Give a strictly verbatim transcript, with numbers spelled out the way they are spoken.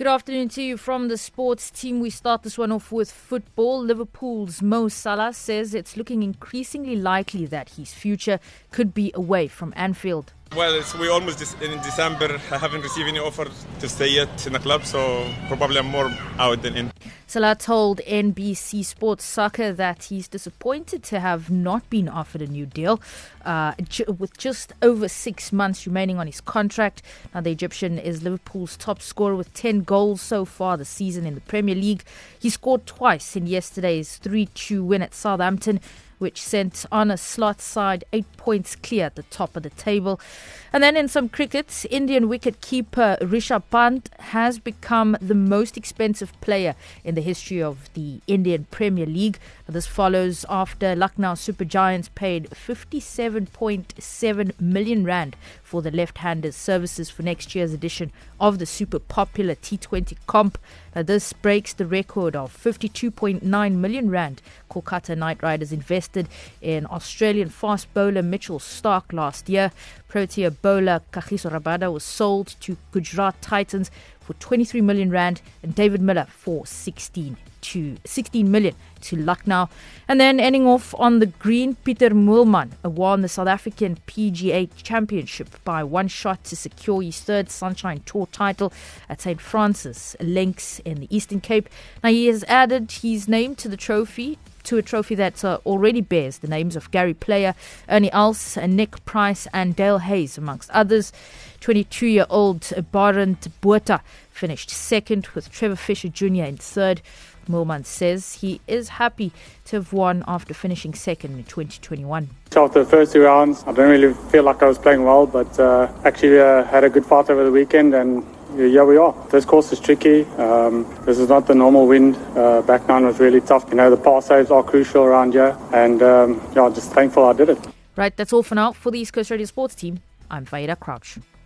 afternoon to you from the sports team. We start this one off with football. Liverpool's Mo Salah says it's looking increasingly likely that his future could be away from Anfield. Well, it's, we almost in December. I haven't received any offer to stay yet in the club, so probably I'm more out than in. Salah told N B C Sports Soccer that he's disappointed to have not been offered a new deal uh, with just over six months remaining on his contract. Now, the Egyptian is Liverpool's top scorer with ten goals so far this season in the Premier League. He scored twice in yesterday's three two win at Southampton, which sent on a slot side eight points clear at the top of the table. And then in some cricket, Indian wicket-keeper Rishabh Pant has become the most expensive player in the history of the Indian Premier League. This follows after Lucknow Super Giants paid fifty-seven point seven million rand for the left-hander's services for next year's edition of the super popular T twenty comp. Now, this breaks the record of fifty-two point nine million rand Kolkata Knight Riders invested in Australian fast bowler Mitchell Starc last year. Protea bowler Kagiso Rabada was sold to Gujarat Titans for twenty-three million rand and David Miller for sixteen to sixteen million to Lucknow. And then ending off on the green, Peter Moolman won the South African P G A Championship by one shot to secure his third Sunshine Tour title at Saint Francis Links in the Eastern Cape. Now, he has added his name to the trophy, to a trophy that uh, already bears the names of Gary Player, Ernie Els, Nick Price and Dale Hayes, amongst others. twenty-two-year-old Barend Botha finished second, with Trevor Fisher Junior in third. Moolman says he is happy to have won after finishing second in twenty twenty-one. After the first two rounds, I don't really feel like I was playing well, but uh, actually uh, had a good fight over the weekend, and here we are. This course is tricky. Um, this is not the normal wind. Uh, back nine was really tough. You know, the par saves are crucial around here, and um, yeah, I'm just thankful I did it. Right, that's all for now. For the East Coast Radio Sports team, I'm Faida Crouch.